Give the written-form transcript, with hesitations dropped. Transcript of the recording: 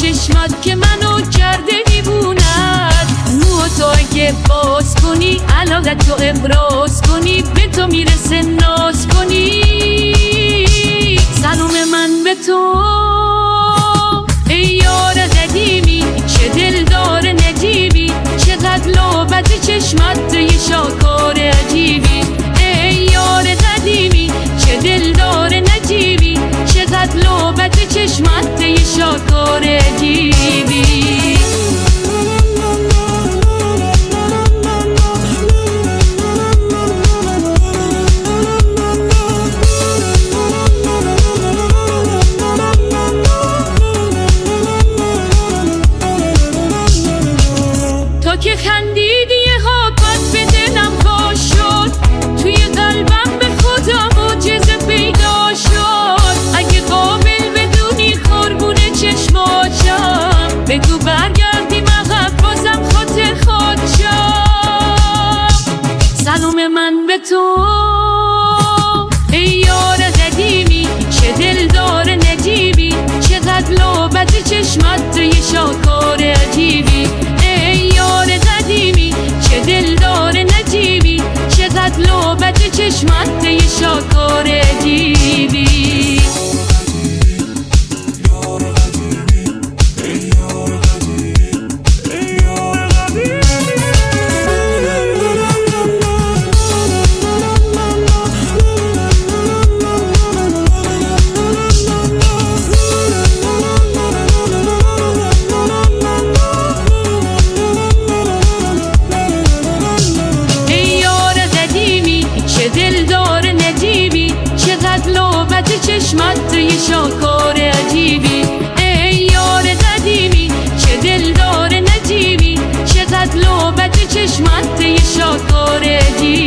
چشمات که منو کرده دیوونت. مو تو اگه باز کنی علاقت تو ابراز کنی به تو میرسه ناز کنی. سلام من به تو ای یار قدیمی، چه دلدار نجیبی، چقدر لعبت چشمت یه شاکار عجیبی. ای یار قدیمی چه دلدار نجیبی، چقدر لعبت چشمت یه شاکار عجیبی. که خندیدی یه حاکات به دلم خوش شد، توی قلبم به خدا معجزه پیدا شد. اگه قابل بدونی قربون چشماتم، بگو برگردیم عقب بازم خاطر خود شد. سلام من به تو ای یار قدیمی، چه دلدار نجیبی، چقدر لعبت چشمت یه شاکار عجیبی. چه دلدار نجیبی، چقدر لعبت چشمت یه شاکار عجیبی. چشمت یه شاکار عجیبی. ای یار قدیمی چه دلدار نجیبی، چقدر لعبت چشمت یه شاکار عجیبی.